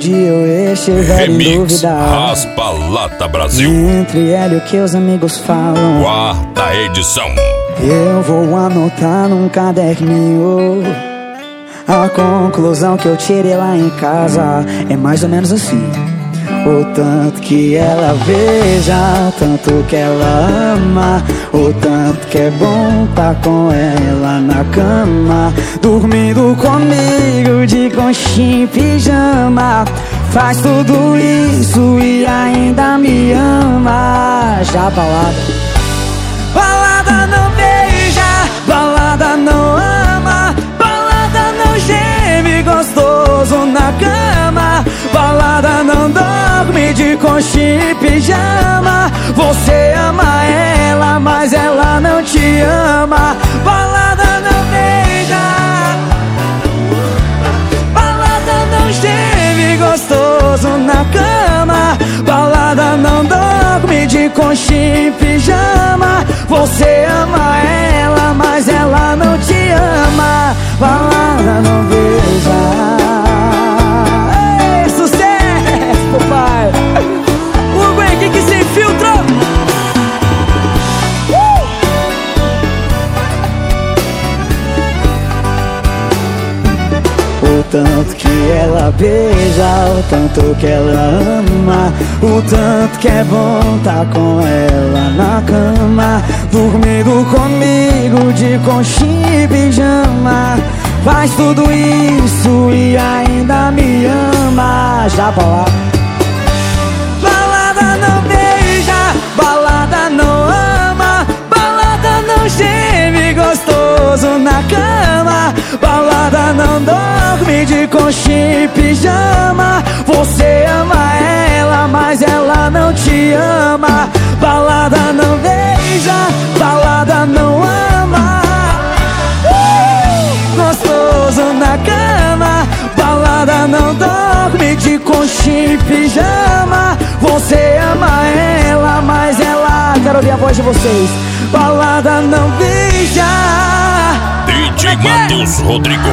dia eu estiver em dúvida, Raspa Lata Brasil, entre ela e o que os amigos falam, quarta edição. eu vou anotar num caderninho. A conclusão que eu tirei lá em casa é mais ou menos assim: o tanto que ela beija, o tanto que ela ama, o tanto que é bom tá com ela na cama, dormindo comigo de conchinha e pijama. Faz tudo isso e ainda me ama. Já balada não beija, balada não ama, balada não geme gostoso na cama, balada não dorme de conchinha e pijama. Você ama ela, mas ela não te ama. Balada não beija, balada não geme gostoso na cama, balada não dorme de conchinha e pijama. Você ama ela, mas ela não te ama. Balada não beija. Ei, sucesso, pai. Hugo Henrique sem filtro. O tanto que ela beija, o tanto que ela ama, o tanto que é bom tá com ela na cama, dormindo comigo de conchinha e pijama. Faz tudo isso e ainda me ama. Já balada, balada não beija, balada não ama, balada não geme gostoso na cama, balada não dorme de conchinha e pijama. Você ama ela, mas ela não te ama. Balada não beija, balada não ama, gostoso na cama, balada não dorme de conchinha e pijama. Você ama ela, mas ela... Quero ouvir a voz de vocês. Balada não beija. DJ Matheus Rodrigo.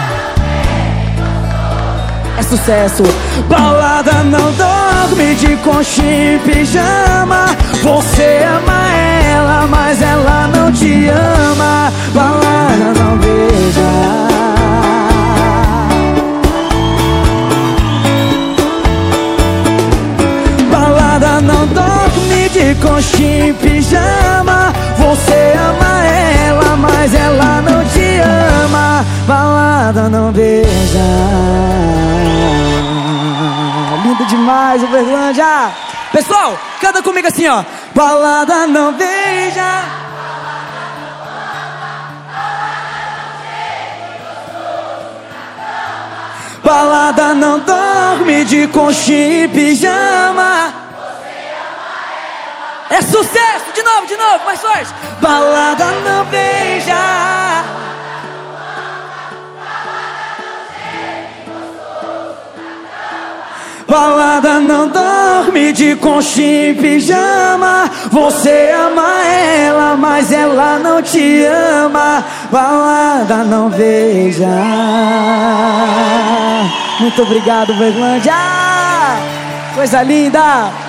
É sucesso. Balada não dorme de conchinha e pijama. Você ama ela, mas ela não te ama. Balada não beija. Balada não dorme de conchinha e pijama. Você ama ela, mas ela não te ama. Balada não beija. Lindo demais, Uberlândia. Pessoal, canta comigo assim, ó. Balada não beija. Balada não dorme de conchinha e pijama. É sucesso! De novo, mais forte. Balada não beija. Balada não dorme de conchinha e pijama. Você ama ela, mas ela não te ama. Balada não beija. Muito obrigado, Uberlândia. Coisa linda.